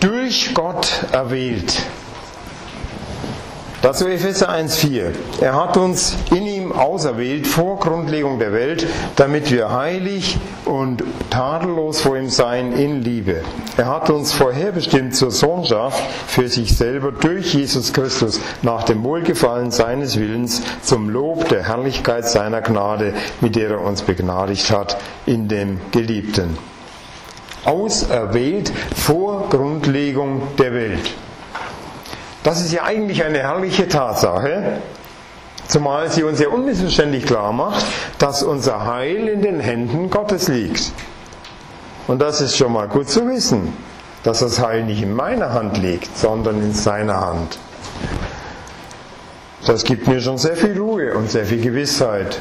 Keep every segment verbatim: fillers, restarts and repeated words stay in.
durch Gott erwählt. Dazu Epheser eins vier. Er hat uns in ihm auserwählt vor Grundlegung der Welt, damit wir heilig und tadellos vor ihm seien in Liebe. Er hat uns vorherbestimmt zur Sohnschaft für sich selber durch Jesus Christus nach dem Wohlgefallen seines Willens zum Lob der Herrlichkeit seiner Gnade, mit der er uns begnadigt hat in dem Geliebten. Auserwählt vor Grundlegung der Welt. Das ist ja eigentlich eine herrliche Tatsache, zumal sie uns ja unmissverständlich klar macht, dass unser Heil in den Händen Gottes liegt. Und das ist schon mal gut zu wissen, dass das Heil nicht in meiner Hand liegt, sondern in seiner Hand. Das gibt mir schon sehr viel Ruhe und sehr viel Gewissheit.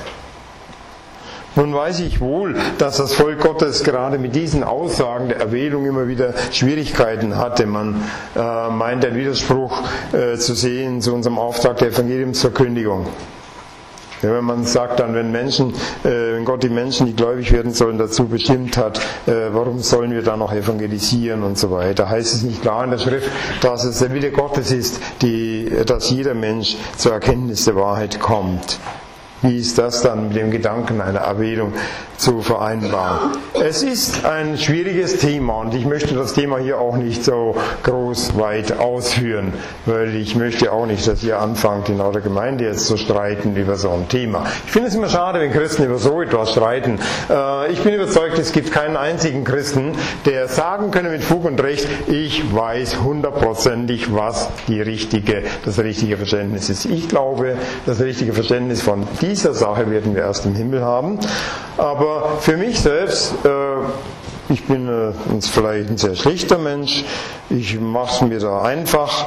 Nun weiß ich wohl, dass das Volk Gottes gerade mit diesen Aussagen der Erwählung immer wieder Schwierigkeiten hatte. Man äh, meint einen Widerspruch äh, zu sehen zu unserem Auftrag der Evangeliumsverkündigung. Ja, wenn man sagt dann, wenn Menschen, äh, wenn Gott die Menschen, die gläubig werden sollen, dazu bestimmt hat, äh, warum sollen wir da noch evangelisieren und so weiter, heißt es nicht klar in der Schrift, dass es der Wille Gottes ist, die, dass jeder Mensch zur Erkenntnis der Wahrheit kommt. Wie ist das dann mit dem Gedanken einer Erwählung zu vereinbaren? Es ist ein schwieriges Thema und ich möchte das Thema hier auch nicht so groß weit ausführen, weil ich möchte auch nicht, dass ihr anfangt, in eurer Gemeinde jetzt zu streiten über so ein Thema. Ich finde es immer schade, wenn Christen über so etwas streiten. Ich bin überzeugt, es gibt keinen einzigen Christen, der sagen könne mit Fug und Recht, ich weiß hundertprozentig, was die richtige, das richtige Verständnis ist. Ich glaube, das richtige Verständnis von dieser Sache werden wir erst im Himmel haben. Aber für mich selbst, äh, ich bin äh, vielleicht ein sehr schlichter Mensch, ich mache es mir da einfach.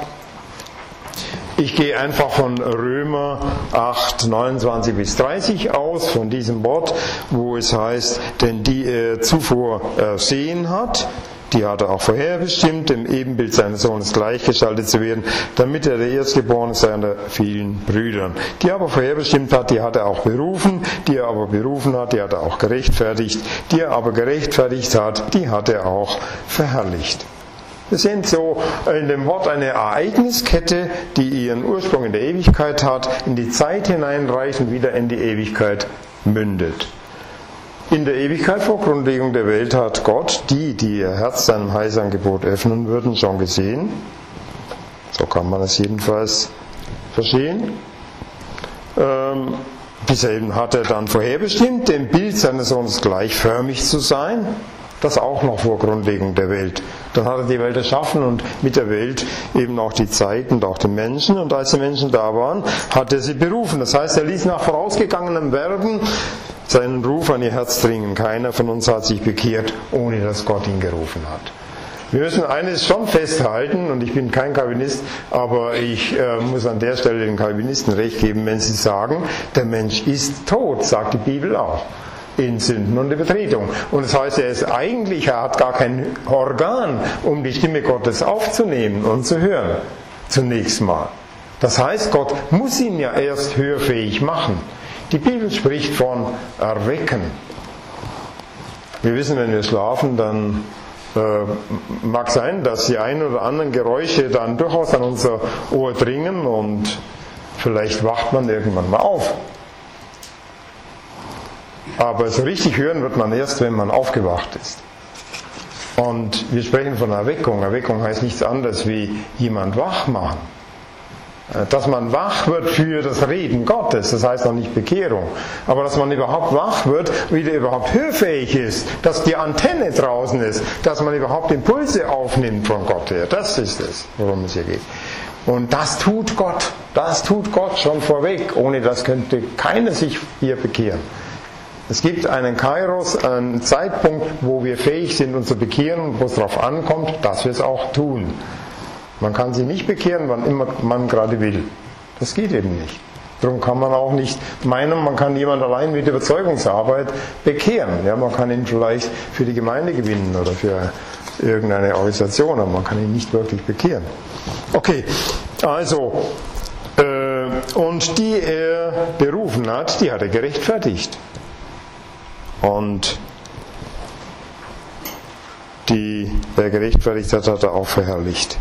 Ich gehe einfach von Römer acht, neunundzwanzig bis dreißig aus, von diesem Wort, wo es heißt, denn die er zuvor ersehen hat, die hat er auch vorherbestimmt, dem Ebenbild seines Sohnes gleichgestaltet zu werden, damit er der Erstgeborene sei unter vielen Brüdern. Die er aber vorherbestimmt hat, die hat er auch berufen, die er aber berufen hat, die hat er auch gerechtfertigt, die er aber gerechtfertigt hat, die hat er auch verherrlicht. Wir sehen so in dem Wort eine Ereigniskette, die ihren Ursprung in der Ewigkeit hat, in die Zeit hineinreicht und wieder in die Ewigkeit mündet. In der Ewigkeit vor Grundlegung der Welt hat Gott die, die ihr Herz seinem Heißangebot öffnen würden, schon gesehen. So kann man es jedenfalls verstehen. Ähm, Dieselben hat er dann vorherbestimmt, dem Bild seines Sohnes gleichförmig zu sein. Das auch noch vor Grundlegung der Welt. Dann hat er die Welt erschaffen und mit der Welt eben auch die Zeit und auch die Menschen. Und als die Menschen da waren, hat er sie berufen. Das heißt, er ließ nach vorausgegangenem Werben seinen Ruf an ihr Herz dringen. Keiner von uns hat sich bekehrt, ohne dass Gott ihn gerufen hat. Wir müssen eines schon festhalten, und ich bin kein Calvinist, aber ich äh, muss an der Stelle den Calvinisten recht geben, wenn sie sagen, der Mensch ist tot, sagt die Bibel auch, in Sünden und Übertretung. Und das heißt, er ist eigentlich, er hat gar kein Organ, um die Stimme Gottes aufzunehmen und zu hören, zunächst mal. Das heißt, Gott muss ihn ja erst hörfähig machen. Die Bibel spricht von Erwecken. Wir wissen, wenn wir schlafen, dann äh, mag sein, dass die ein oder anderen Geräusche dann durchaus an unser Ohr dringen und vielleicht wacht man irgendwann mal auf. Aber so richtig hören wird man erst, wenn man aufgewacht ist. Und wir sprechen von Erweckung. Erweckung heißt nichts anderes wie jemand wach machen. Dass man wach wird für das Reden Gottes, das heißt noch nicht Bekehrung, aber dass man überhaupt wach wird, wieder überhaupt hörfähig ist, dass die Antenne draußen ist, dass man überhaupt Impulse aufnimmt von Gott her. Das ist es, worum es hier geht. Und das tut Gott, das tut Gott schon vorweg, ohne das könnte keiner sich hier bekehren. Es gibt einen Kairos, einen Zeitpunkt, wo wir fähig sind, uns zu bekehren, wo es darauf ankommt, dass wir es auch tun. Man kann sie nicht bekehren, wann immer man gerade will. Das geht eben nicht. Darum kann man auch nicht meinen, man kann jemanden allein mit Überzeugungsarbeit bekehren. Ja, man kann ihn vielleicht für die Gemeinde gewinnen oder für irgendeine Organisation, aber man kann ihn nicht wirklich bekehren. Okay, also, äh, und die er berufen hat, die hat er gerechtfertigt. Und die wer gerechtfertigt hat, hat er auch verherrlicht.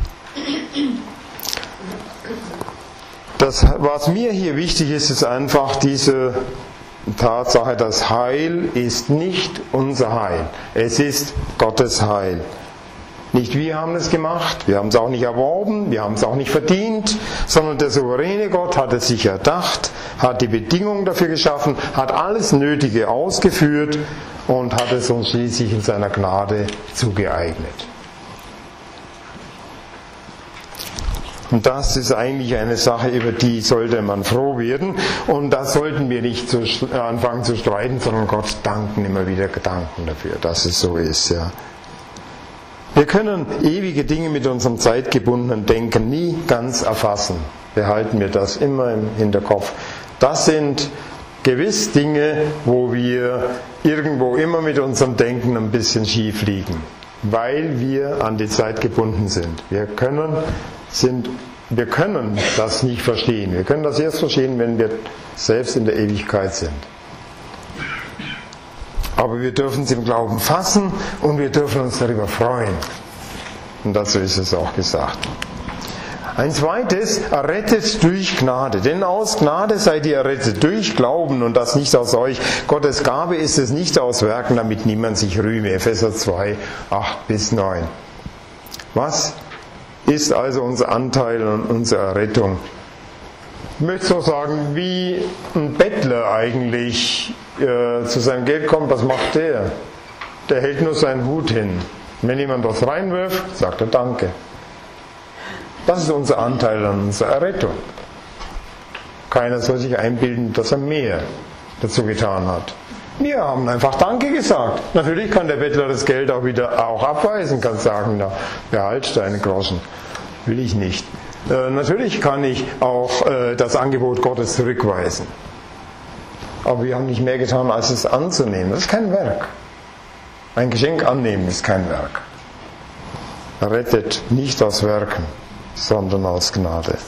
Das, was mir hier wichtig ist, ist einfach diese Tatsache, das Heil ist nicht unser Heil. Es ist Gottes Heil. Nicht wir haben es gemacht, wir haben es auch nicht erworben, wir haben es auch nicht verdient, sondern der souveräne Gott hat es sich erdacht, hat die Bedingungen dafür geschaffen, hat alles Nötige ausgeführt und hat es uns schließlich in seiner Gnade zugeeignet. Und das ist eigentlich eine Sache, über die sollte man froh werden. Und da sollten wir nicht zu, anfangen zu streiten, sondern Gott danken, immer wieder danken dafür, dass es so ist. Ja. Wir können ewige Dinge mit unserem zeitgebundenen Denken nie ganz erfassen. Behalten wir das immer im Hinterkopf. Das sind gewiss Dinge, wo wir irgendwo immer mit unserem Denken ein bisschen schief liegen, weil wir an die Zeit gebunden sind. Wir können Sind, wir können das nicht verstehen. Wir können das erst verstehen, wenn wir selbst in der Ewigkeit sind. Aber wir dürfen es im Glauben fassen und wir dürfen uns darüber freuen. Und dazu ist es auch gesagt. Ein zweites, errettet durch Gnade. Denn aus Gnade seid ihr errettet durch Glauben und das nicht aus euch. Gottes Gabe ist es nicht aus Werken, damit niemand sich rühme. Epheser zwei, acht bis neun. Was ist also unser Anteil an unserer Errettung? Ich möchte so sagen, wie ein Bettler eigentlich äh, zu seinem Geld kommt, was macht der? Der hält nur seinen Hut hin. Wenn jemand was reinwirft, sagt er Danke. Das ist unser Anteil an unserer Errettung. Keiner soll sich einbilden, dass er mehr dazu getan hat. Wir haben einfach Danke gesagt. Natürlich kann der Bettler das Geld auch wieder auch abweisen, kann sagen, na, behalt deine Groschen. Will ich nicht. Äh, natürlich kann ich auch äh, das Angebot Gottes zurückweisen. Aber wir haben nicht mehr getan, als es anzunehmen. Das ist kein Werk. Ein Geschenk annehmen ist kein Werk. Rettet nicht aus Werken, sondern aus Gnade.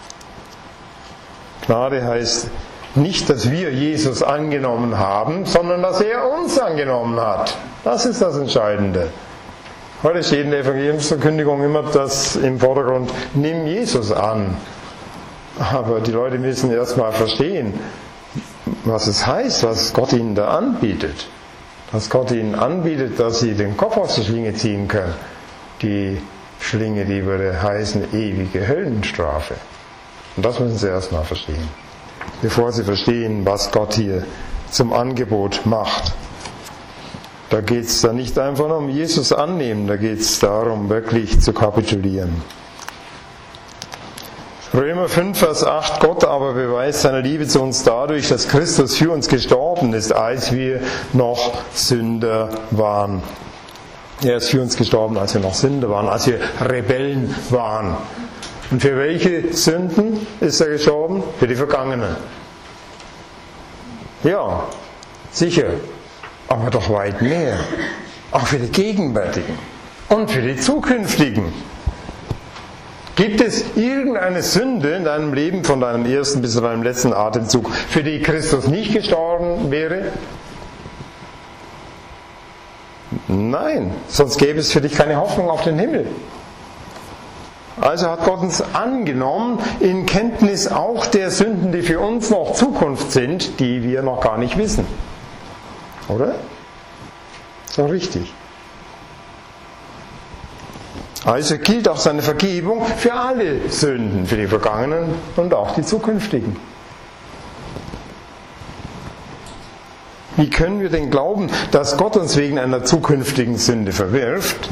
Gnade heißt nicht, dass wir Jesus angenommen haben, sondern dass er uns angenommen hat. Das ist das Entscheidende. Heute steht in der Evangeliumsverkündigung immer das im Vordergrund, nimm Jesus an. Aber die Leute müssen erst mal verstehen, was es heißt, was Gott ihnen da anbietet. Dass Gott ihnen anbietet, dass sie den Kopf aus der Schlinge ziehen können. Die Schlinge, die würde heißen ewige Höllenstrafe. Und das müssen sie erst mal verstehen, bevor sie verstehen, was Gott hier zum Angebot macht. Da geht es dann nicht einfach nur um Jesus annehmen, da geht es darum, wirklich zu kapitulieren. Römer fünf, Vers acht, Gott aber beweist seine Liebe zu uns dadurch, dass Christus für uns gestorben ist, als wir noch Sünder waren. Er ist für uns gestorben, als wir noch Sünder waren, als wir Rebellen waren. Und für welche Sünden ist er gestorben? Für die vergangenen. Ja, sicher, aber doch weit mehr. Auch für die gegenwärtigen und für die zukünftigen. Gibt es irgendeine Sünde in deinem Leben, von deinem ersten bis zu deinem letzten Atemzug, für die Christus nicht gestorben wäre? Nein, sonst gäbe es für dich keine Hoffnung auf den Himmel. Also hat Gott uns angenommen in Kenntnis auch der Sünden, die für uns noch Zukunft sind, die wir noch gar nicht wissen. Oder? Ist doch richtig. Also gilt auch seine Vergebung für alle Sünden, für die vergangenen und auch die zukünftigen. Wie können wir denn glauben, dass Gott uns wegen einer zukünftigen Sünde verwirft?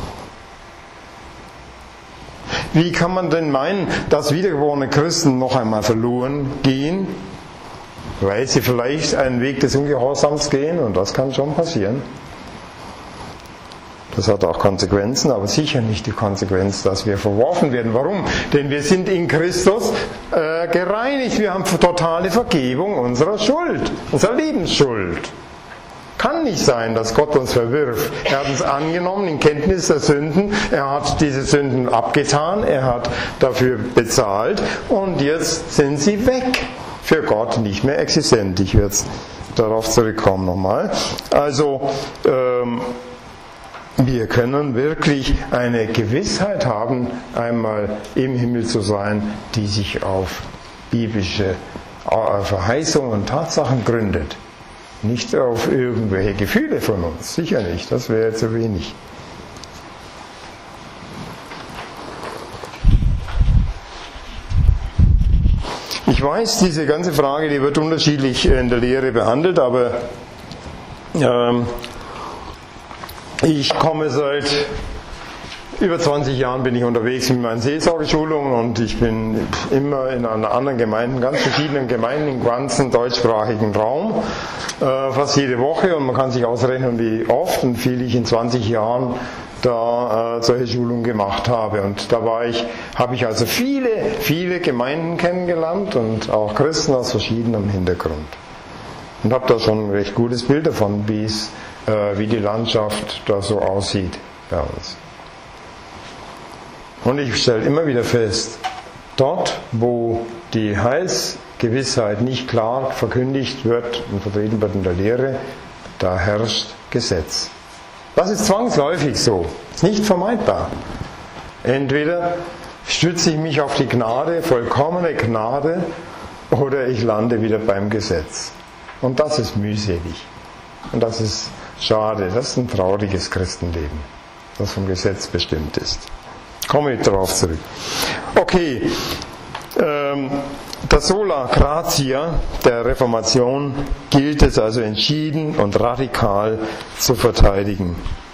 Wie kann man denn meinen, dass wiedergeborene Christen noch einmal verloren gehen, weil sie vielleicht einen Weg des Ungehorsams gehen? Und das kann schon passieren. Das hat auch Konsequenzen, aber sicher nicht die Konsequenz, dass wir verworfen werden. Warum? Denn wir sind in Christus äh, gereinigt. Wir haben totale Vergebung unserer Schuld, unserer Lebensschuld. Kann nicht sein, dass Gott uns verwirft. Er hat uns angenommen in Kenntnis der Sünden. Er hat diese Sünden abgetan. Er hat dafür bezahlt. Und jetzt sind sie weg. Für Gott nicht mehr existent. Ich werde darauf zurückkommen nochmal. Also, ähm, wir können wirklich eine Gewissheit haben, einmal im Himmel zu sein, die sich auf biblische Verheißungen und Tatsachen gründet. Nicht auf irgendwelche Gefühle von uns, sicher nicht, das wäre zu wenig. Ich weiß, diese ganze Frage, die wird unterschiedlich in der Lehre behandelt, aber ähm, ich komme seit über zwanzig Jahren bin ich unterwegs mit meinen Seelsorgeschulungen und ich bin immer in einer anderen Gemeinde, ganz verschiedenen Gemeinden im ganzen deutschsprachigen Raum, äh, fast jede Woche, und man kann sich ausrechnen, wie oft und viel ich in zwanzig Jahren da äh, solche Schulungen gemacht habe. Und da war ich, habe ich also viele, viele Gemeinden kennengelernt und auch Christen aus verschiedenem Hintergrund. Und habe da schon ein recht gutes Bild davon, wie es, äh, wie die Landschaft da so aussieht bei uns. Und ich stelle immer wieder fest, dort, wo die Heilsgewissheit nicht klar verkündigt wird und vertreten wird in der Lehre, da herrscht Gesetz. Das ist zwangsläufig so, ist nicht vermeidbar. Entweder stütze ich mich auf die Gnade, vollkommene Gnade, oder ich lande wieder beim Gesetz. Und das ist mühselig. Und das ist schade, das ist ein trauriges Christenleben, das vom Gesetz bestimmt ist. Komme ich darauf zurück. Okay, ähm, das Sola Gratia der Reformation gilt es also entschieden und radikal zu verteidigen.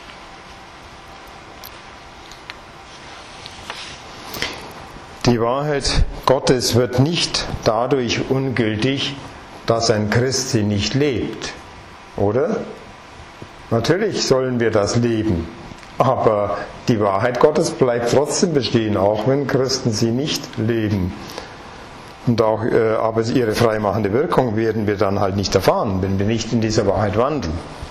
Die Wahrheit Gottes wird nicht dadurch ungültig, dass ein Christ sie nicht lebt, oder? Natürlich sollen wir das leben. Aber die Wahrheit Gottes bleibt trotzdem bestehen, auch wenn Christen sie nicht leben. Und auch, äh, aber ihre freimachende Wirkung werden wir dann halt nicht erfahren, wenn wir nicht in dieser Wahrheit wandeln.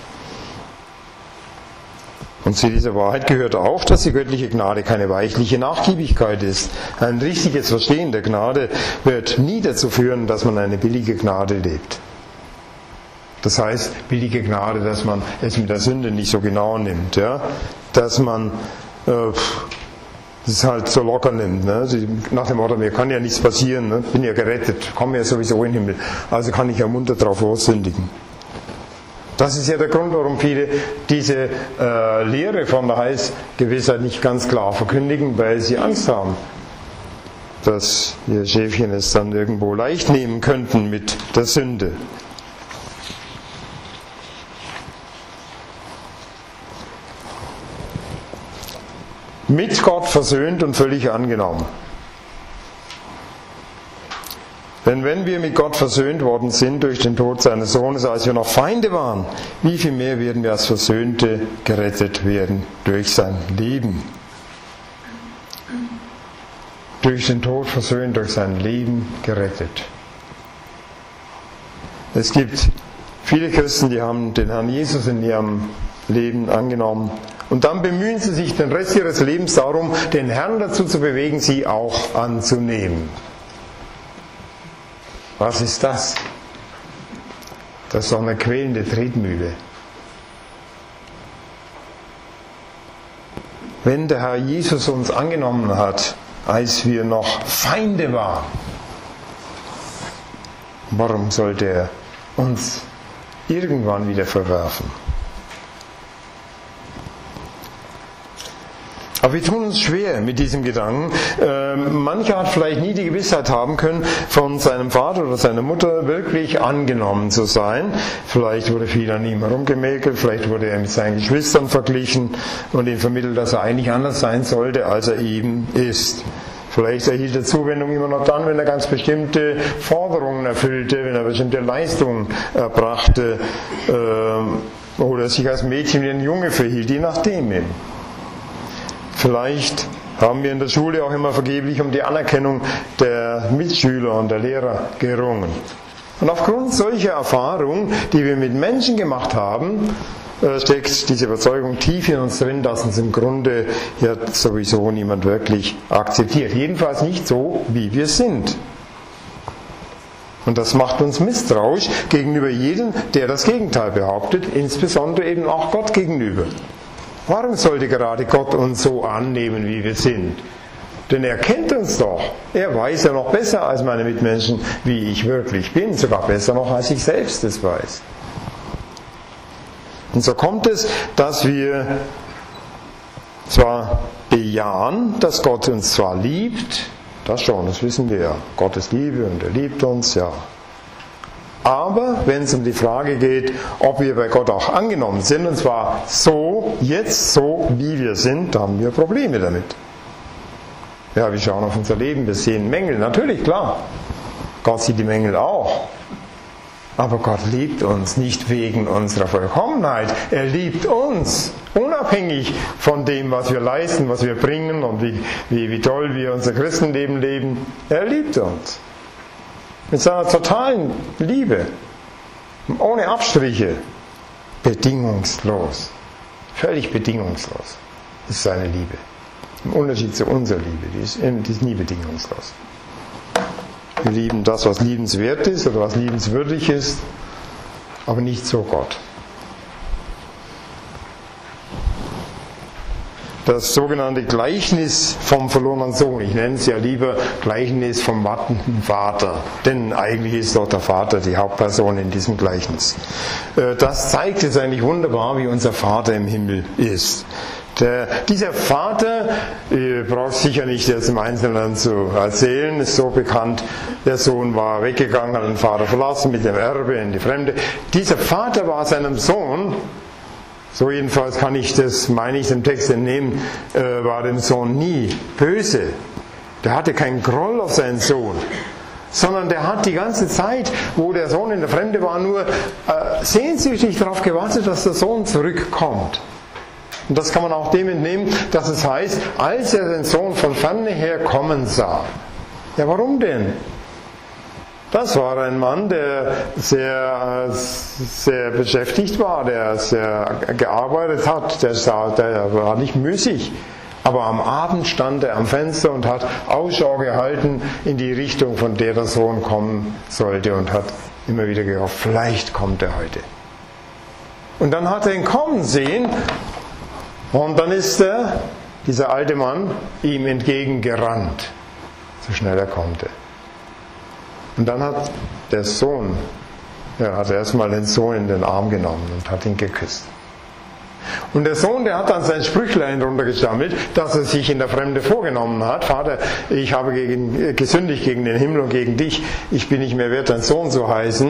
Und zu dieser Wahrheit gehört auch, dass die göttliche Gnade keine weichliche Nachgiebigkeit ist. Ein richtiges Verstehen der Gnade wird nie dazu führen, dass man eine billige Gnade lebt. Das heißt, billige Gnade, dass man es mit der Sünde nicht so genau nimmt, ja? Dass man äh, das halt so locker nimmt. Ne? Nach dem Motto, mir kann ja nichts passieren, ne? Bin ja gerettet, komme ja sowieso in den Himmel, also kann ich ja munter drauf lossündigen. Das ist ja der Grund, warum viele diese äh, Lehre von der Heilsgewissheit nicht ganz klar verkündigen, weil sie Angst haben, dass ihr Schäfchen es dann irgendwo leicht nehmen könnten mit der Sünde. Mit Gott versöhnt und völlig angenommen. Denn wenn wir mit Gott versöhnt worden sind durch den Tod seines Sohnes, als wir noch Feinde waren, wie viel mehr werden wir als Versöhnte gerettet werden durch sein Leben. Durch den Tod versöhnt, durch sein Leben gerettet. Es gibt viele Christen, die haben den Herrn Jesus in ihrem Leben angenommen. Und dann bemühen sie sich den Rest ihres Lebens darum, den Herrn dazu zu bewegen, sie auch anzunehmen. Was ist das? Das ist doch eine quälende Tretmühle. Wenn der Herr Jesus uns angenommen hat, als wir noch Feinde waren, warum sollte er uns irgendwann wieder verwerfen? Aber wir tun uns schwer mit diesem Gedanken. Ähm, mancher hat vielleicht nie die Gewissheit haben können, von seinem Vater oder seiner Mutter wirklich angenommen zu sein. Vielleicht wurde viel an ihm herumgemäkelt, vielleicht wurde er mit seinen Geschwistern verglichen und ihm vermittelt, dass er eigentlich anders sein sollte, als er eben ist. Vielleicht erhielt er Zuwendung immer noch dann, wenn er ganz bestimmte Forderungen erfüllte, wenn er bestimmte Leistungen erbrachte äh, oder sich als Mädchen wie ein Junge verhielt, je nachdem eben. Vielleicht haben wir in der Schule auch immer vergeblich um die Anerkennung der Mitschüler und der Lehrer gerungen. Und aufgrund solcher Erfahrungen, die wir mit Menschen gemacht haben, steckt diese Überzeugung tief in uns drin, dass uns im Grunde ja sowieso niemand wirklich akzeptiert. Jedenfalls nicht so, wie wir sind. Und das macht uns misstrauisch gegenüber jedem, der das Gegenteil behauptet, insbesondere eben auch Gott gegenüber. Warum sollte gerade Gott uns so annehmen, wie wir sind? Denn er kennt uns doch. Er weiß ja noch besser als meine Mitmenschen, wie ich wirklich bin. Sogar besser noch, als ich selbst es weiß. Und so kommt es, dass wir zwar bejahen, dass Gott uns zwar liebt, das schon, das wissen wir ja. Gott ist Liebe und er liebt uns, ja. Aber wenn es um die Frage geht, ob wir bei Gott auch angenommen sind, und zwar so, jetzt so, wie wir sind, da haben wir Probleme damit. Ja, wir schauen auf unser Leben, wir sehen Mängel, natürlich, klar. Gott sieht die Mängel auch. Aber Gott liebt uns nicht wegen unserer Vollkommenheit. Er liebt uns, unabhängig von dem, was wir leisten, was wir bringen und wie, wie, wie toll wir unser Christenleben leben. Er liebt uns. Mit seiner totalen Liebe, ohne Abstriche, bedingungslos, völlig bedingungslos ist seine Liebe. Im Unterschied zu unserer Liebe, die ist, die ist nie bedingungslos. Wir lieben das, was liebenswert ist oder was liebenswürdig ist, aber nicht so Gott. Das sogenannte Gleichnis vom verlorenen Sohn, ich nenne es ja lieber Gleichnis vom wartenden Vater, denn eigentlich ist doch der Vater die Hauptperson in diesem Gleichnis. Das zeigt es eigentlich wunderbar, wie unser Vater im Himmel ist. Der, dieser Vater, ihr braucht sicher nicht jetzt im Einzelnen zu erzählen, ist so bekannt, der Sohn war weggegangen, hat den Vater verlassen mit dem Erbe in die Fremde. Dieser Vater war seinem Sohn, so jedenfalls kann ich das, meine ich, dem Text entnehmen, äh, war dem Sohn nie böse. Der hatte keinen Groll auf seinen Sohn, sondern der hat die ganze Zeit, wo der Sohn in der Fremde war, nur äh, sehnsüchtig darauf gewartet, dass der Sohn zurückkommt. Und das kann man auch dem entnehmen, dass es heißt, als er den Sohn von ferne her kommen sah. Ja, warum denn? Das war ein Mann, der sehr, sehr beschäftigt war, der sehr gearbeitet hat, der, sah, der war nicht müßig. Aber am Abend stand er am Fenster und hat Ausschau gehalten in die Richtung, von der der Sohn kommen sollte und hat immer wieder gehofft, vielleicht kommt er heute. Und dann hat er ihn kommen sehen und dann ist er, dieser alte Mann, ihm entgegengerannt, so schnell er konnte. Und dann hat der Sohn, er hat erstmal den Sohn in den Arm genommen und hat ihn geküsst. Und der Sohn, der hat dann sein Sprüchlein runtergestammelt, das er sich in der Fremde vorgenommen hat. Vater, ich habe gegen, gesündigt gegen den Himmel und gegen dich, ich bin nicht mehr wert, dein Sohn zu heißen.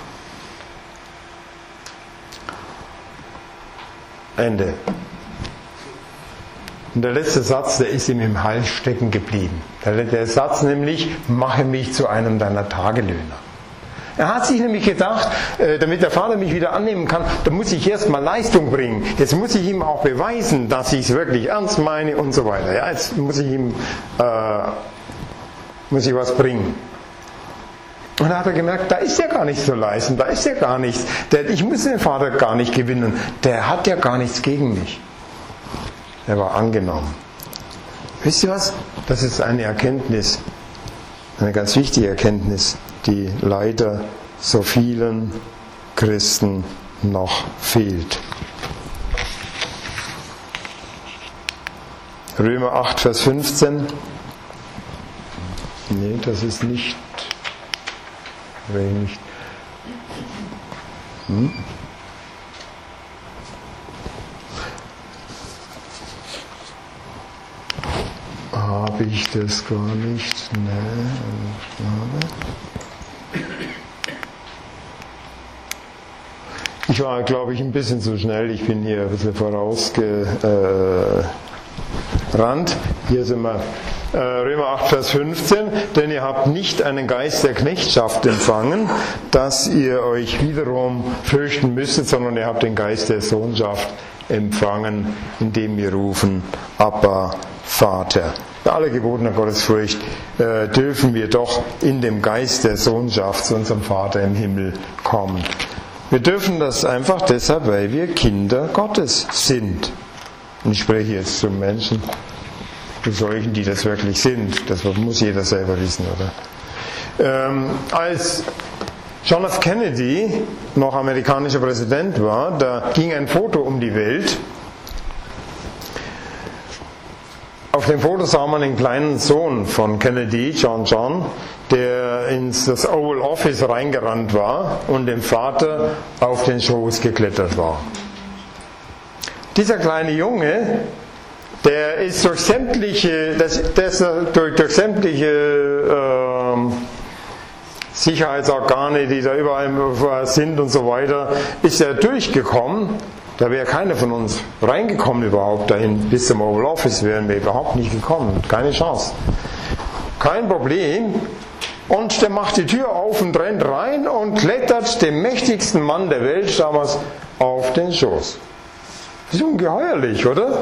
Ende. Und der letzte Satz, der ist ihm im Hals stecken geblieben. Der, der Satz nämlich, mache mich zu einem deiner Tagelöhner. Er hat sich nämlich gedacht, äh, damit der Vater mich wieder annehmen kann, da muss ich erstmal Leistung bringen. Jetzt muss ich ihm auch beweisen, dass ich es wirklich ernst meine und so weiter. Ja, jetzt muss ich ihm äh, muss ich was bringen. Und da hat er gemerkt, da ist ja gar nichts zu leisten, da ist ja gar nichts. Der, ich muss den Vater gar nicht gewinnen. Der hat ja gar nichts gegen mich. Er war angenommen. Wisst ihr was? Das ist eine Erkenntnis, eine ganz wichtige Erkenntnis, die leider so vielen Christen noch fehlt. Römer acht, Vers fünfzehn. Nee, das ist nicht. nicht. Hm? Habe ich das gar nicht? Nein. Ich war, glaube ich, ein bisschen zu schnell. Ich bin hier ein bisschen vorausgerannt. Hier sind wir. Römer acht, Vers fünfzehn. Denn ihr habt nicht einen Geist der Knechtschaft empfangen, dass ihr euch wiederum fürchten müsstet, sondern ihr habt den Geist der Sohnschaft empfangen, indem wir rufen, Abba, Vater. Bei aller gebotener Gottesfurcht äh, dürfen wir doch in dem Geist der Sohnschaft zu unserem Vater im Himmel kommen. Wir dürfen das einfach deshalb, weil wir Kinder Gottes sind. Und ich spreche jetzt zu Menschen, zu solchen, die das wirklich sind. Das muss jeder selber wissen, oder? Ähm, als John F. Kennedy noch amerikanischer Präsident war, da ging ein Foto um die Welt. Auf dem Foto sah man den kleinen Sohn von Kennedy, John John, der ins das Oval Office reingerannt war und dem Vater auf den Schoß geklettert war. Dieser kleine Junge, der ist durch sämtliche, das, das, durch, durch sämtliche äh, Sicherheitsorgane, die da überall sind und so weiter, ist er durchgekommen. Da wäre keiner von uns reingekommen überhaupt dahin. Bis zum Oval Office wären wir überhaupt nicht gekommen. Keine Chance. Kein Problem. Und der macht die Tür auf und rennt rein und klettert dem mächtigsten Mann der Welt damals auf den Schoß. Das ist ungeheuerlich, oder?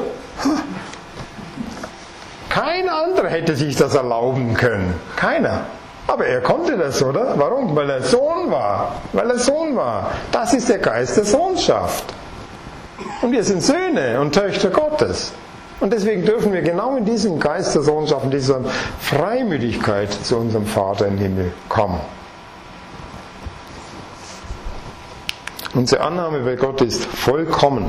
Kein anderer hätte sich das erlauben können. Keiner. Aber er konnte das, oder? Warum? Weil er Sohn war. Weil er Sohn war. Das ist der Geist der Sohnschaft. Und wir sind Söhne und Töchter Gottes. Und deswegen dürfen wir genau in diesem Geist der Sohnschaft, in dieser Freimütigkeit zu unserem Vater im Himmel kommen. Unsere Annahme bei Gott ist vollkommen,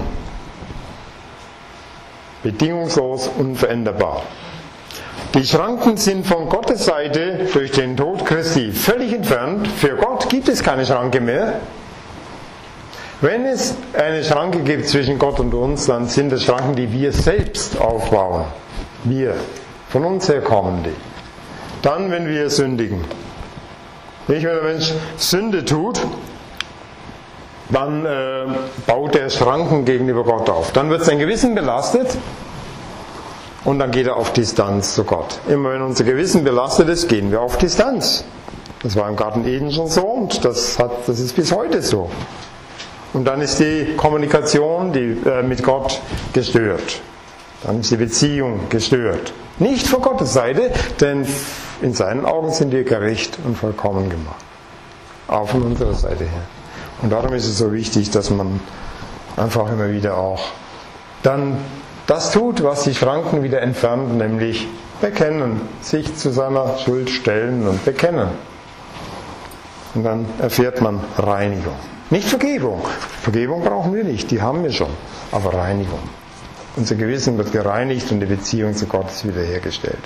bedingungslos, unveränderbar. Die Schranken sind von Gottes Seite durch den Tod Christi völlig entfernt. Für Gott gibt es keine Schranke mehr. Wenn es eine Schranke gibt zwischen Gott und uns, dann sind es Schranken, die wir selbst aufbauen. Wir, von uns her kommende. Dann, wenn wir sündigen. Nicht, wenn der Mensch Sünde tut, dann äh, baut er Schranken gegenüber Gott auf. Dann wird sein Gewissen belastet und dann geht er auf Distanz zu Gott. Immer wenn unser Gewissen belastet ist, gehen wir auf Distanz. Das war im Garten Eden schon so und das, hat, das ist bis heute so. Und dann ist die Kommunikation die, äh, mit Gott gestört. Dann ist die Beziehung gestört. Nicht von Gottes Seite, denn in seinen Augen sind wir gerecht und vollkommen gemacht. Auch von unserer Seite her. Und darum ist es so wichtig, dass man einfach immer wieder auch dann das tut, was die Schranken wieder entfernt, nämlich bekennen, sich zu seiner Schuld stellen und bekennen. Und dann erfährt man Reinigung. Nicht Vergebung. Vergebung brauchen wir nicht, die haben wir schon. Aber Reinigung. Unser Gewissen wird gereinigt und die Beziehung zu Gott ist wiederhergestellt.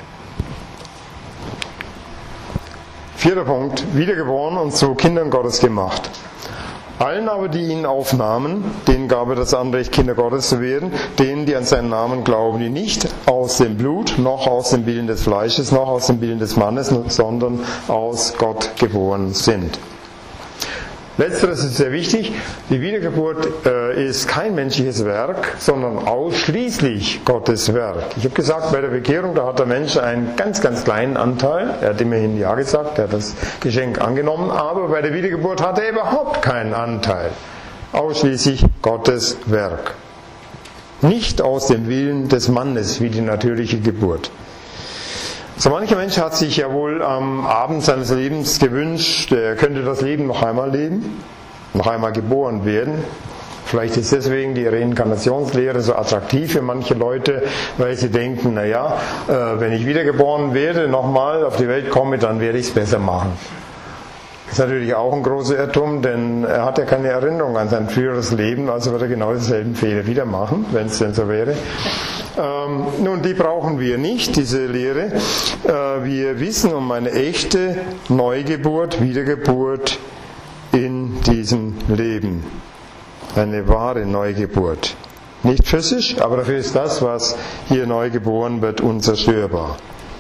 Vierter Punkt. Wiedergeboren und zu Kindern Gottes gemacht. Allen aber, die ihn aufnahmen, denen gab er das Anrecht, Kinder Gottes zu werden, denen, die an seinen Namen glauben, die nicht aus dem Blut, noch aus dem Willen des Fleisches, noch aus dem Willen des Mannes, sondern aus Gott geboren sind. Letzteres ist sehr wichtig. Die Wiedergeburt äh, ist kein menschliches Werk, sondern ausschließlich Gottes Werk. Ich habe gesagt, bei der Bekehrung, da hat der Mensch einen ganz, ganz kleinen Anteil. Er hat immerhin Ja gesagt, er hat das Geschenk angenommen, aber bei der Wiedergeburt hat er überhaupt keinen Anteil. Ausschließlich Gottes Werk. Nicht aus dem Willen des Mannes, wie die natürliche Geburt. So mancher Mensch hat sich ja wohl am Abend seines Lebens gewünscht, er könnte das Leben noch einmal leben, noch einmal geboren werden. Vielleicht ist deswegen die Reinkarnationslehre so attraktiv für manche Leute, weil sie denken, naja, wenn ich wiedergeboren werde, nochmal auf die Welt komme, dann werde ich es besser machen. Das ist natürlich auch ein großer Irrtum, denn er hat ja keine Erinnerung an sein früheres Leben, also wird er genau dieselben Fehler wieder machen, wenn es denn so wäre. Ähm, nun, die brauchen wir nicht, diese Lehre. Äh, wir wissen um eine echte Neugeburt, Wiedergeburt in diesem Leben. Eine wahre Neugeburt. Nicht physisch, aber dafür ist das, was hier neu geboren wird, unzerstörbar.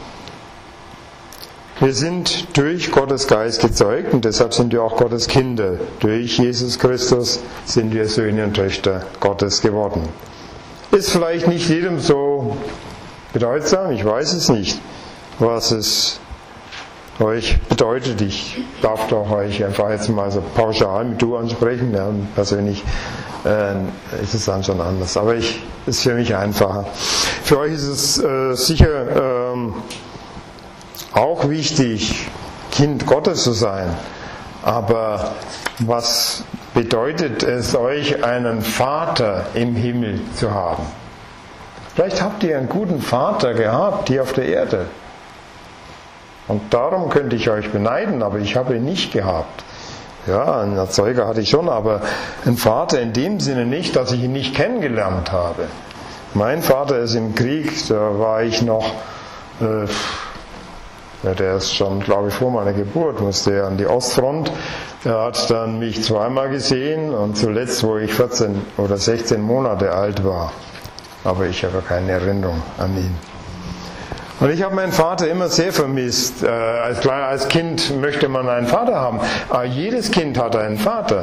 Wir sind durch Gottes Geist gezeugt und deshalb sind wir auch Gottes Kinder. Durch Jesus Christus sind wir Söhne und Töchter Gottes geworden. Ist vielleicht nicht jedem so bedeutsam, ich weiß es nicht, was es euch bedeutet. Ich darf doch euch einfach jetzt mal so pauschal mit Du ansprechen, ja, und persönlich äh, ist es dann schon anders. Aber ich ist für mich einfacher. Für euch ist es äh, sicher ähm, auch wichtig, Kind Gottes zu sein. Aber was bedeutet es euch, einen Vater im Himmel zu haben? Vielleicht habt ihr einen guten Vater gehabt hier auf der Erde. Und darum könnte ich euch beneiden, aber ich habe ihn nicht gehabt. Ja, einen Erzeuger hatte ich schon, aber einen Vater in dem Sinne nicht, dass ich ihn nicht kennengelernt habe. Mein Vater ist im Krieg, da war ich noch, äh, ja, der ist schon, glaube ich, vor meiner Geburt, musste er an die Ostfront. Er hat dann mich zweimal gesehen und zuletzt, wo ich vierzehn oder sechzehn Monate alt war. Aber ich habe keine Erinnerung an ihn. Und ich habe meinen Vater immer sehr vermisst. Äh, als, klein, als Kind möchte man einen Vater haben. Aber jedes Kind hat einen Vater.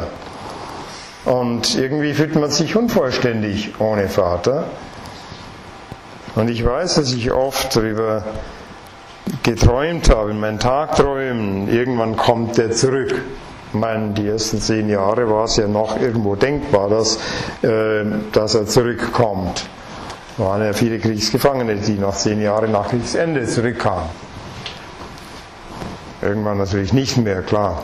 Und irgendwie fühlt man sich unvollständig ohne Vater. Und ich weiß, dass ich oft darüber geträumt habe, in meinen Tagträumen, irgendwann kommt er zurück. Ich meine, die ersten zehn Jahre war es ja noch irgendwo denkbar, dass, äh, dass er zurückkommt. Es waren ja viele Kriegsgefangene, die noch zehn Jahre nach Kriegsende zurückkamen. Irgendwann natürlich nicht mehr, klar.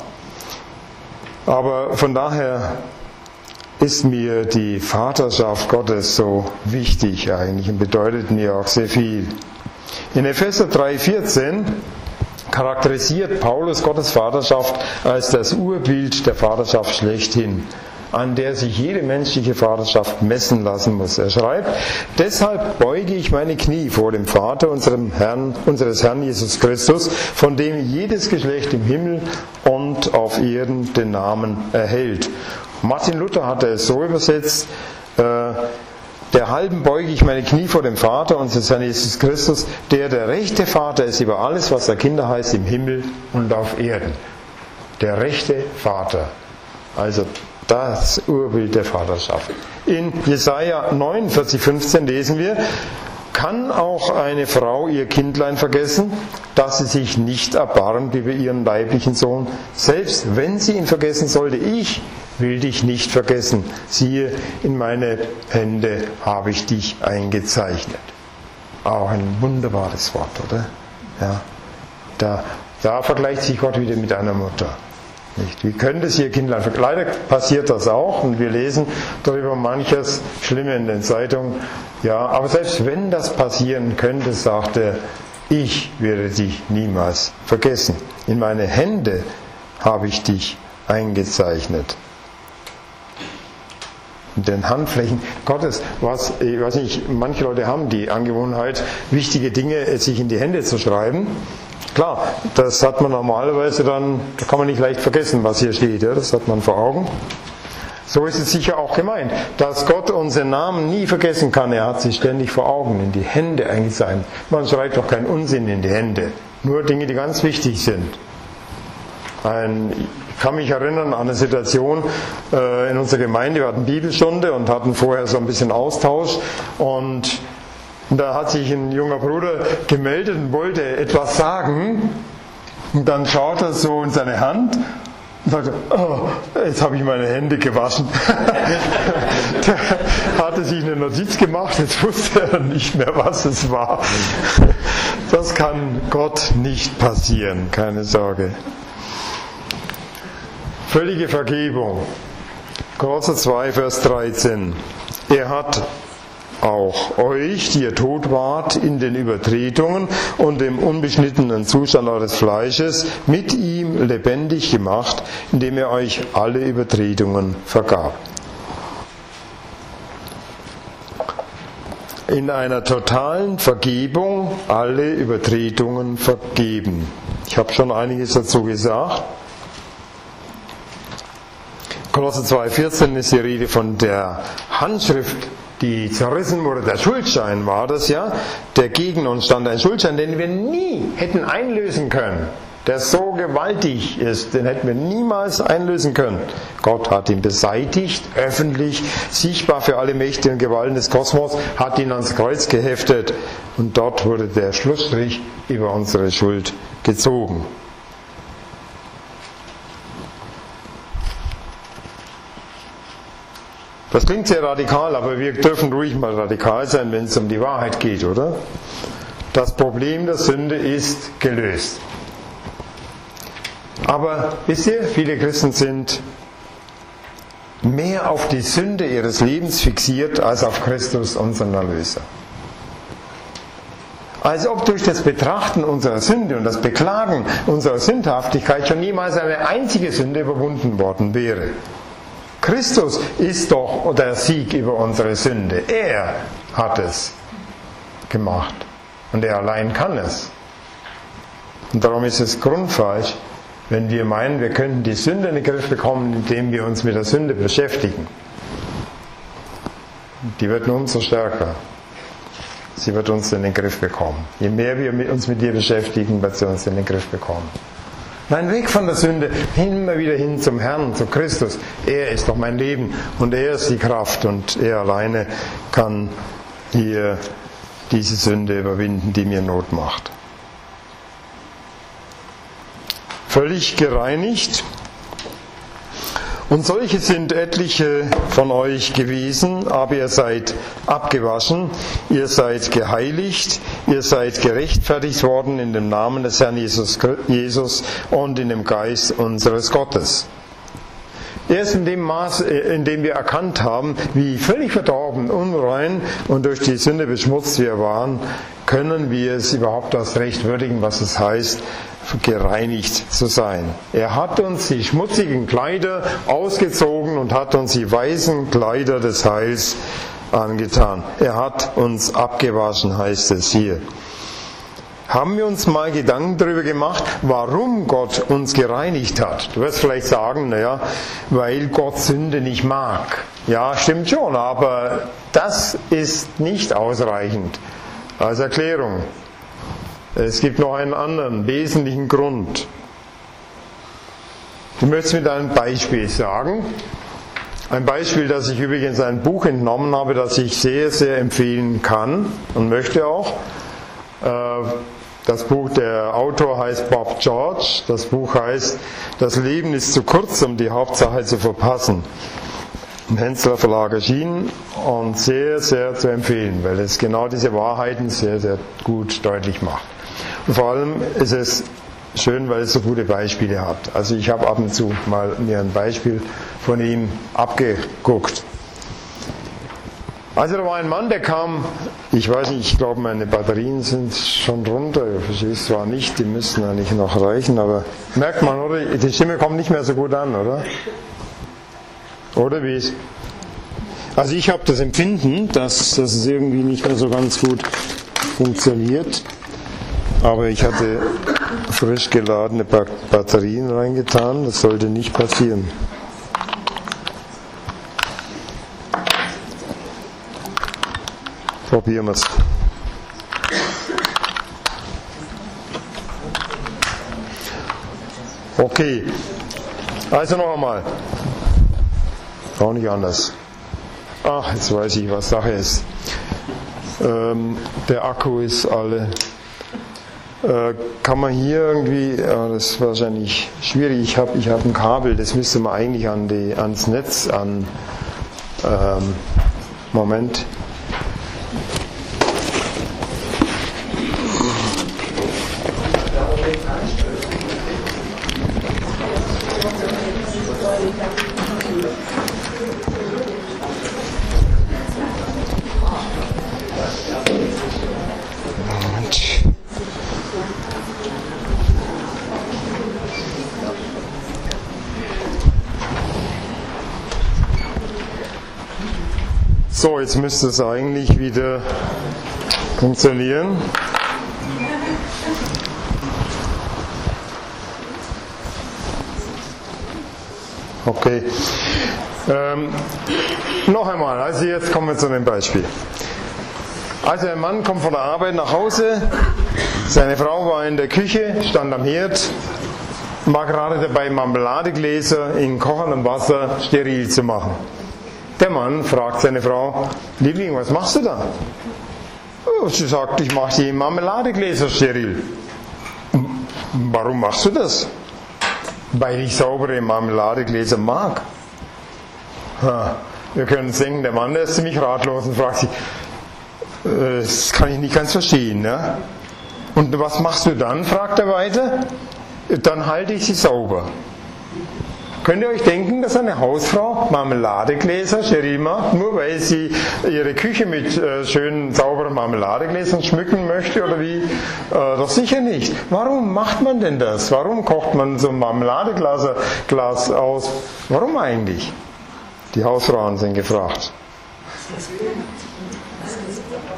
Aber von daher ist mir die Vaterschaft Gottes so wichtig eigentlich und bedeutet mir auch sehr viel. In Epheser drei vierzehn charakterisiert Paulus Gottes Vaterschaft als das Urbild der Vaterschaft schlechthin, an der sich jede menschliche Vaterschaft messen lassen muss. Er schreibt: Deshalb beuge ich meine Knie vor dem Vater, unserem Herrn, unseres Herrn Jesus Christus, von dem jedes Geschlecht im Himmel und auf Erden den Namen erhält. Martin Luther hatte es so übersetzt: äh, Derhalben beuge ich meine Knie vor dem Vater, unseres Herrn Jesus Christus, der der rechte Vater ist über alles, was der Kinder heißt, im Himmel und auf Erden. Der rechte Vater. Also das Urbild der Vaterschaft. In Jesaja neunundvierzig fünfzehn lesen wir: Kann auch eine Frau ihr Kindlein vergessen, dass sie sich nicht erbarmt über ihren leiblichen Sohn? Selbst wenn sie ihn vergessen sollte, ich will dich nicht vergessen. Siehe, in meine Hände habe ich dich eingezeichnet. Auch ein wunderbares Wort, oder? Ja, da, da vergleicht sich Gott wieder mit einer Mutter. Nicht? Wie könnte es ihr Kindlein vergessen? Leider passiert das auch und wir lesen darüber manches Schlimme in den Zeitungen. Ja, aber selbst wenn das passieren könnte, sagt er, ich werde dich niemals vergessen. In meine Hände habe ich dich eingezeichnet. In den Handflächen Gottes, was, ich weiß nicht, manche Leute haben die Angewohnheit, wichtige Dinge sich in die Hände zu schreiben. Klar, das hat man normalerweise dann, da kann man nicht leicht vergessen, was hier steht, ja, das hat man vor Augen. So ist es sicher auch gemeint, dass Gott unseren Namen nie vergessen kann. Er hat sie ständig vor Augen, in die Hände eingezeichnet. Man schreibt doch keinen Unsinn in die Hände, nur Dinge, die ganz wichtig sind. Ein, ich kann mich erinnern an eine Situation äh, in unserer Gemeinde, wir hatten Bibelstunde und hatten vorher so ein bisschen Austausch und da hat sich ein junger Bruder gemeldet und wollte etwas sagen und dann schaut er so in seine Hand und sagt, oh, jetzt habe ich meine Hände gewaschen. Der hatte sich eine Notiz gemacht, jetzt wusste er nicht mehr, was es war. Das kann Gott nicht passieren, keine Sorge. Völlige Vergebung. Kolosser zwei, Vers dreizehn. Er hat auch euch, die ihr tot wart, in den Übertretungen und dem unbeschnittenen Zustand eures Fleisches, mit ihm lebendig gemacht, indem er euch alle Übertretungen vergab. In einer totalen Vergebung alle Übertretungen vergeben. Ich habe schon einiges dazu gesagt. Kolosser zwei, vierzehn ist die Rede von der Handschrift, die zerrissen wurde. Der Schuldschein war das ja, der gegen uns stand. Ein Schuldschein, den wir nie hätten einlösen können, der so gewaltig ist, den hätten wir niemals einlösen können. Gott hat ihn beseitigt, öffentlich, sichtbar für alle Mächte und Gewalten des Kosmos, hat ihn ans Kreuz geheftet und dort wurde der Schlussstrich über unsere Schuld gezogen. Das klingt sehr radikal, aber wir dürfen ruhig mal radikal sein, wenn es um die Wahrheit geht, oder? Das Problem der Sünde ist gelöst. Aber wisst ihr, viele Christen sind mehr auf die Sünde ihres Lebens fixiert als auf Christus, unseren Erlöser. Als ob durch das Betrachten unserer Sünde und das Beklagen unserer Sündhaftigkeit schon niemals eine einzige Sünde überwunden worden wäre. Christus ist doch der Sieg über unsere Sünde. Er hat es gemacht. Und er allein kann es. Und darum ist es grundfalsch, wenn wir meinen, wir könnten die Sünde in den Griff bekommen, indem wir uns mit der Sünde beschäftigen. Die wird nur umso stärker. Sie wird uns in den Griff bekommen. Je mehr wir uns mit ihr beschäftigen, wird sie uns in den Griff bekommen. Nein, weg von der Sünde, immer wieder hin zum Herrn, zu Christus. Er ist doch mein Leben und er ist die Kraft und er alleine kann hier diese Sünde überwinden, die mir Not macht. Völlig gereinigt. Und solche sind etliche von euch gewesen, aber ihr seid abgewaschen, ihr seid geheiligt, ihr seid gerechtfertigt worden in dem Namen des Herrn Jesus, Jesus und in dem Geist unseres Gottes. Erst in dem Maß, in dem wir erkannt haben, wie völlig verdorben, unrein und durch die Sünde beschmutzt wir waren, können wir es überhaupt als Recht würdigen, was es heißt, gereinigt zu sein. Er hat uns die schmutzigen Kleider ausgezogen und hat uns die weißen Kleider des Heils angetan. Er hat uns abgewaschen, heißt es hier. Haben wir uns mal Gedanken darüber gemacht, warum Gott uns gereinigt hat? Du wirst vielleicht sagen, naja, weil Gott Sünde nicht mag. Ja, stimmt schon, aber das ist nicht ausreichend als Erklärung. Es gibt noch einen anderen wesentlichen Grund. Ich möchte es mit einem Beispiel sagen. Ein Beispiel, das ich übrigens ein Buch entnommen habe, das ich sehr, sehr empfehlen kann und möchte auch. Das Buch, der Autor heißt Bob George. Das Buch heißt Das Leben ist zu kurz, um die Hauptsache zu verpassen. Im Hensler Verlag erschienen und sehr, sehr zu empfehlen, weil es genau diese Wahrheiten sehr, sehr gut deutlich macht. Und vor allem ist es schön, weil es so gute Beispiele hat. Also ich habe ab und zu mal mir ein Beispiel von ihm abgeguckt. Also da war ein Mann, der kam, ich weiß nicht, ich glaube meine Batterien sind schon runter, ich verstehe es zwar nicht, die müssen eigentlich noch reichen, aber merkt man, oder? Die Stimme kommt nicht mehr so gut an, oder? Oder wie ist? Also ich habe das Empfinden, dass das irgendwie nicht mehr so ganz gut funktioniert. Aber ich hatte frisch geladene Batterien reingetan, das sollte nicht passieren. Probieren wir es. Okay, also noch einmal. Auch nicht anders. Ach, jetzt weiß ich, was Sache ist. Ähm, der Akku ist alle. Äh, kann man hier irgendwie, ja, das ist wahrscheinlich schwierig, ich habe ich hab ein Kabel, das müsste man eigentlich an die, ans Netz an. Ähm, Moment. So, jetzt müsste es eigentlich wieder funktionieren. Okay. Ähm, noch einmal, also jetzt kommen wir zu dem Beispiel. Also ein Mann kommt von der Arbeit nach Hause, seine Frau war in der Küche, stand am Herd, war gerade dabei, Marmeladegläser in kochendem Wasser steril zu machen. Der Mann fragt seine Frau, Liebling, was machst du da? Oh, sie sagt, ich mache die Marmeladegläser steril. Warum machst du das? Weil ich saubere Marmeladegläser mag. Ha, wir können uns denken, der Mann der ist ziemlich ratlos und fragt sich, das kann ich nicht ganz verstehen. Ne? Und was machst du dann? Fragt er weiter. Dann halte ich sie sauber. Könnt ihr euch denken, dass eine Hausfrau Marmeladegläser steril macht, nur weil sie ihre Küche mit äh, schönen, sauberen Marmeladegläsern schmücken möchte oder wie? Äh, doch sicher nicht. Warum macht man denn das? Warum kocht man so ein Marmeladeglas Glas aus? Warum eigentlich? Die Hausfrauen sind gefragt.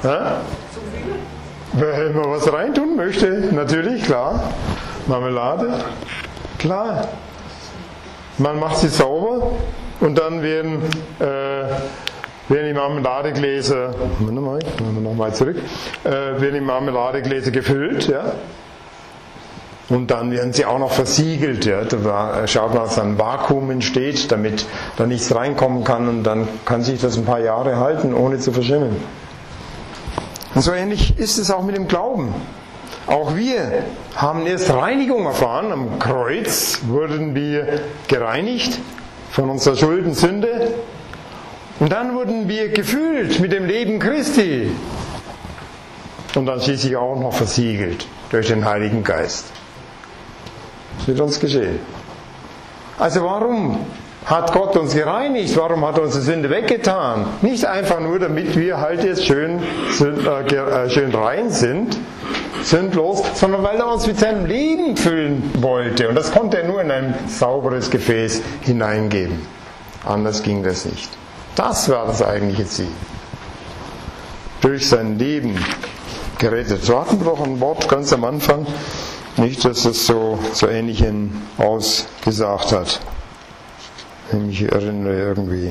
Ja? Wenn man was reintun möchte, natürlich, klar. Marmelade, klar. Man macht sie sauber und dann werden, äh, werden die Marmeladegläser, nochmal, nochmal zurück, äh, werden die Marmeladegläser gefüllt, ja. Und dann werden sie auch noch versiegelt. Ja. Da schaut man, dass ein Vakuum entsteht, damit da nichts reinkommen kann und dann kann sich das ein paar Jahre halten, ohne zu verschimmeln. Und so ähnlich ist es auch mit dem Glauben. Auch wir haben erst Reinigung erfahren. Am Kreuz wurden wir gereinigt von unserer Schuld und Sünde. Und dann wurden wir gefüllt mit dem Leben Christi. Und dann schließlich auch noch versiegelt durch den Heiligen Geist. Das wird uns geschehen. Also warum hat Gott uns gereinigt? Warum hat er unsere Sünde weggetan? Nicht einfach nur, damit wir halt jetzt schön, äh, schön rein sind, sündlos, sondern weil er uns mit seinem Leben füllen wollte. Und das konnte er nur in ein sauberes Gefäß hineingeben. Anders ging das nicht. Das war das eigentliche Ziel. Durch sein Leben gerettet. So hatten wir doch ein Wort ganz am Anfang. Nicht, dass es so, so ähnlich ausgesagt hat. Ich mich erinnere irgendwie.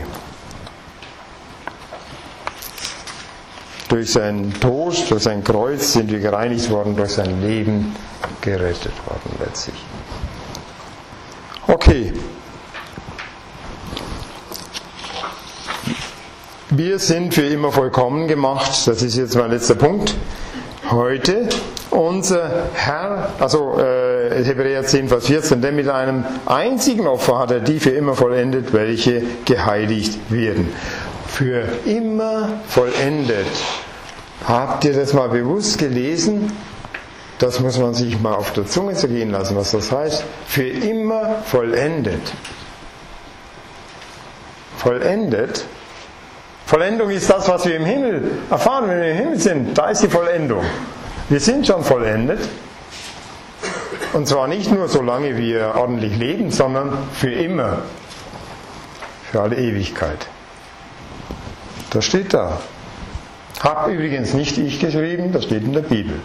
Durch seinen Tod, durch sein Kreuz sind wir gereinigt worden, durch sein Leben gerettet worden letztlich. Okay. Wir sind für immer vollkommen gemacht. Das ist jetzt mein letzter Punkt. Heute unser Herr, also äh, Hebräer zehn, Vers vierzehn, denn mit einem einzigen Opfer hat er die für immer vollendet, welche geheiligt werden. Für immer vollendet. Habt ihr das mal bewusst gelesen? Das muss man sich mal auf der Zunge zergehen lassen, was das heißt. Für immer vollendet. Vollendet. Vollendung ist das, was wir im Himmel erfahren, wenn wir im Himmel sind. Da ist die Vollendung. Wir sind schon vollendet. Und zwar nicht nur solange wir ordentlich leben, sondern für immer. Für alle Ewigkeit. Das steht da. Hab übrigens nicht ich geschrieben, das steht in der Bibel.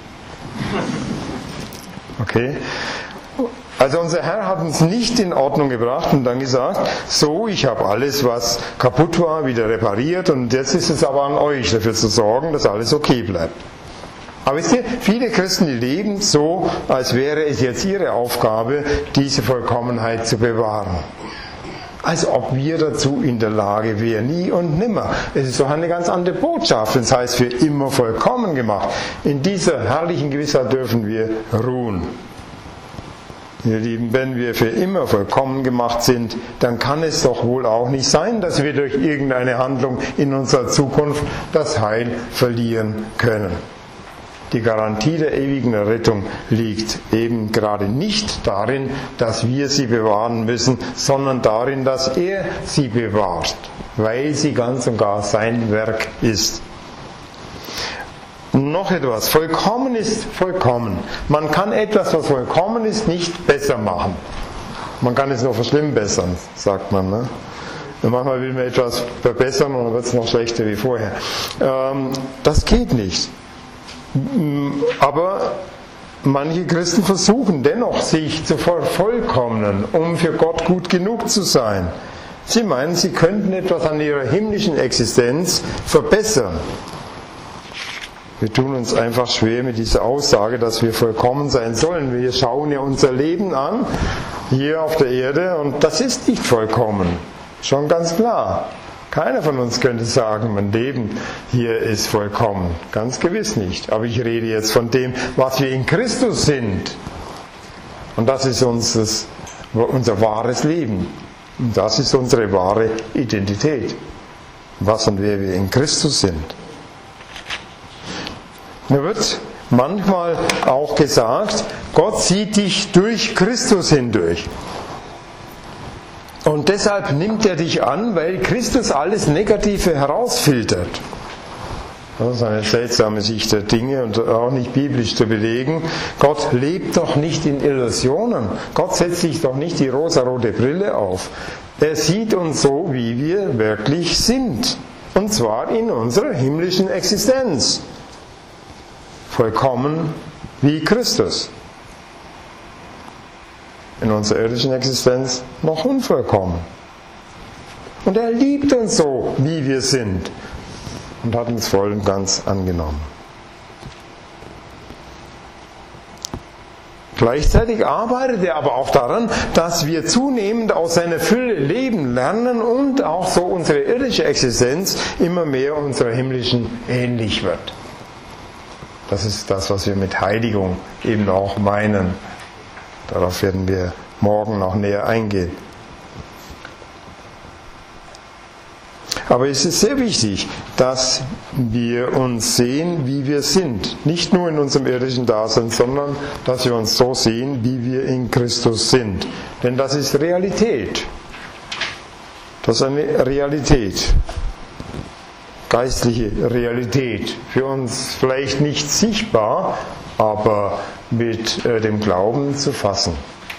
Okay? Also unser Herr hat uns nicht in Ordnung gebracht und dann gesagt, so, ich habe alles, was kaputt war, wieder repariert und jetzt ist es aber an euch, dafür zu sorgen, dass alles okay bleibt. Aber wisst ihr, viele Christen, die leben so, als wäre es jetzt ihre Aufgabe, diese Vollkommenheit zu bewahren. Als ob wir dazu in der Lage wären, nie und nimmer. Es ist doch eine ganz andere Botschaft, das heißt für immer vollkommen gemacht. In dieser herrlichen Gewissheit dürfen wir ruhen. Ihr Lieben, wenn wir für immer vollkommen gemacht sind, dann kann es doch wohl auch nicht sein, dass wir durch irgendeine Handlung in unserer Zukunft das Heil verlieren können. Die Garantie der ewigen Rettung liegt eben gerade nicht darin, dass wir sie bewahren müssen, sondern darin, dass er sie bewahrt, weil sie ganz und gar sein Werk ist. Noch etwas, vollkommen ist vollkommen. Man kann etwas, was vollkommen ist, nicht besser machen. Man kann es nur verschlimmbessern, sagt man. Ne? Manchmal will man etwas verbessern und dann wird es noch schlechter wie vorher. Ähm, das geht nicht. Aber manche Christen versuchen dennoch, sich zu vervollkommnen, um für Gott gut genug zu sein. Sie meinen, sie könnten etwas an ihrer himmlischen Existenz verbessern. Wir tun uns einfach schwer mit dieser Aussage, dass wir vollkommen sein sollen. Wir schauen ja unser Leben an, hier auf der Erde, und das ist nicht vollkommen. Schon ganz klar. Keiner von uns könnte sagen, mein Leben hier ist vollkommen. Ganz gewiss nicht. Aber ich rede jetzt von dem, was wir in Christus sind. Und das ist unser, unser wahres Leben. Und das ist unsere wahre Identität. Was und wer wir in Christus sind. Da wird manchmal auch gesagt, Gott sieht dich durch Christus hindurch. Und deshalb nimmt er dich an, weil Christus alles Negative herausfiltert. Das ist eine seltsame Sicht der Dinge und auch nicht biblisch zu belegen. Gott lebt doch nicht in Illusionen. Gott setzt sich doch nicht die rosarote Brille auf. Er sieht uns so, wie wir wirklich sind. Und zwar in unserer himmlischen Existenz. vollkommen wie Christus. In unserer irdischen Existenz noch unvollkommen. Und er liebt uns so, wie wir sind, und hat uns voll und ganz angenommen. Gleichzeitig arbeitet er aber auch daran, dass wir zunehmend aus seiner Fülle leben lernen und auch so unsere irdische Existenz immer mehr unserer himmlischen ähnlich wird. Das ist das, was wir mit Heiligung eben auch meinen. Darauf werden wir morgen noch näher eingehen. Aber es ist sehr wichtig, dass wir uns sehen, wie wir sind. Nicht nur in unserem irdischen Dasein, sondern dass wir uns so sehen, wie wir in Christus sind. Denn das ist Realität. Das ist eine Realität. Geistliche Realität. Für uns vielleicht nicht sichtbar, aber mit äh, dem Glauben zu fassen.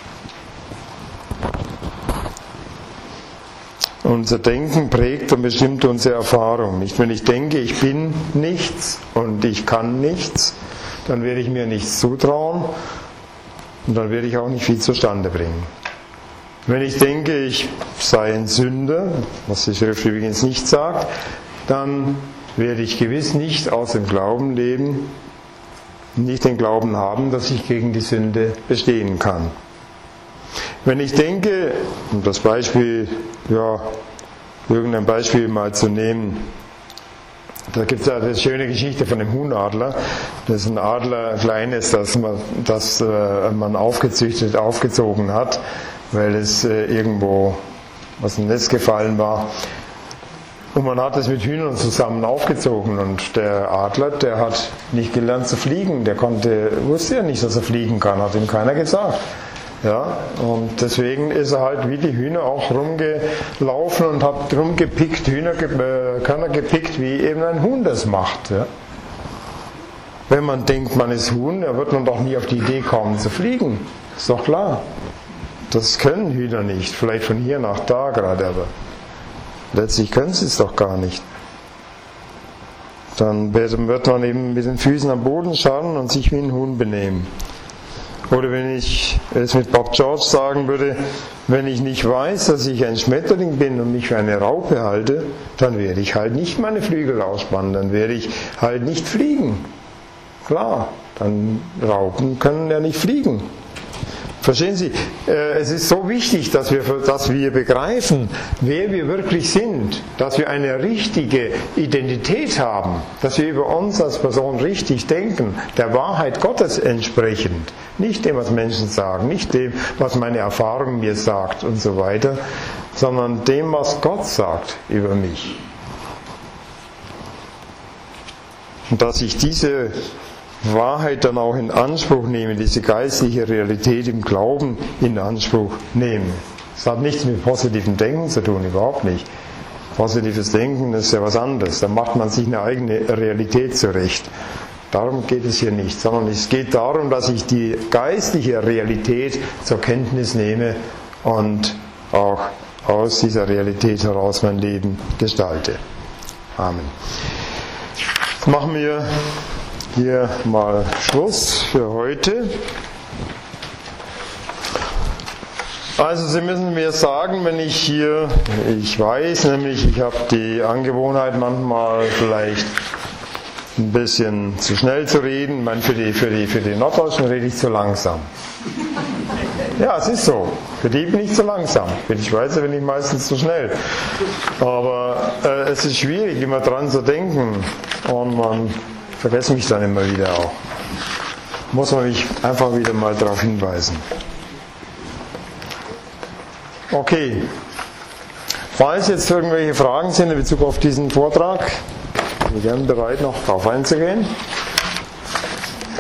Unser Denken prägt und bestimmt unsere Erfahrung. Nicht, wenn ich denke, ich bin nichts und ich kann nichts, dann werde ich mir nichts zutrauen und dann werde ich auch nicht viel zustande bringen. Wenn ich denke, ich sei ein Sünder, was die Schrift übrigens nicht sagt, dann werde ich gewiss nicht aus dem Glauben leben, nicht den Glauben haben, dass ich gegen die Sünde bestehen kann. Wenn ich denke, um das Beispiel, ja, irgendein Beispiel mal zu nehmen, da gibt es ja eine schöne Geschichte von dem Huhnadler. Das ist ein Adler, ein kleines, das man, das, äh, man aufgezüchtet, aufgezogen hat, weil es äh, irgendwo aus dem Netz gefallen war. Und man hat es mit Hühnern zusammen aufgezogen und der Adler, der hat nicht gelernt zu fliegen, der konnte, wusste ja nicht, dass er fliegen kann, hat ihm keiner gesagt. Ja, und deswegen ist er halt wie die Hühner auch rumgelaufen und hat rumgepickt, Hühnerkörner gepickt, wie eben ein Huhn das macht. Ja. Wenn man denkt, man ist Huhn, dann wird man doch nie auf die Idee kommen zu fliegen. Ist doch klar. Das können Hühner nicht, vielleicht von hier nach da gerade, aber letztlich können sie es doch gar nicht. Dann wird man eben mit den Füßen am Boden scharren und sich wie ein Huhn benehmen. Oder wenn ich es mit Bob George sagen würde, wenn ich nicht weiß, dass ich ein Schmetterling bin und mich für eine Raupe halte, dann werde ich halt nicht meine Flügel ausspannen, dann werde ich halt nicht fliegen. Klar, dann Raupen können ja nicht fliegen. Verstehen Sie, es ist so wichtig, dass wir, dass wir begreifen, wer wir wirklich sind, dass wir eine richtige Identität haben, dass wir über uns als Person richtig denken, der Wahrheit Gottes entsprechend, nicht dem, was Menschen sagen, nicht dem, was meine Erfahrung mir sagt und so weiter, sondern dem, was Gott sagt über mich. Und dass ich diese Wahrheit dann auch in Anspruch nehme, diese geistliche Realität im Glauben in Anspruch nehmen. Das hat nichts mit positivem Denken zu tun, überhaupt nicht. Positives Denken ist ja was anderes, da macht man sich eine eigene Realität zurecht. Darum geht es hier nicht, sondern es geht darum, dass ich die geistliche Realität zur Kenntnis nehme und auch aus dieser Realität heraus mein Leben gestalte. Amen. Jetzt machen wir hier mal Schluss für heute. Also Sie müssen mir sagen, wenn ich hier, ich weiß nämlich, ich habe die Angewohnheit manchmal vielleicht ein bisschen zu schnell zu reden. Ich meine, für die, für die, für die Norddeutschen rede ich zu langsam. Ja, es ist so. Für die bin ich zu langsam. Für die Schweizer bin ich meistens zu schnell. Aber äh, es ist schwierig, immer dran zu denken. Und man vergesse mich dann immer wieder auch. Muss man mich einfach wieder mal darauf hinweisen. Okay. Falls jetzt irgendwelche Fragen sind in Bezug auf diesen Vortrag, bin ich gerne bereit, noch darauf einzugehen.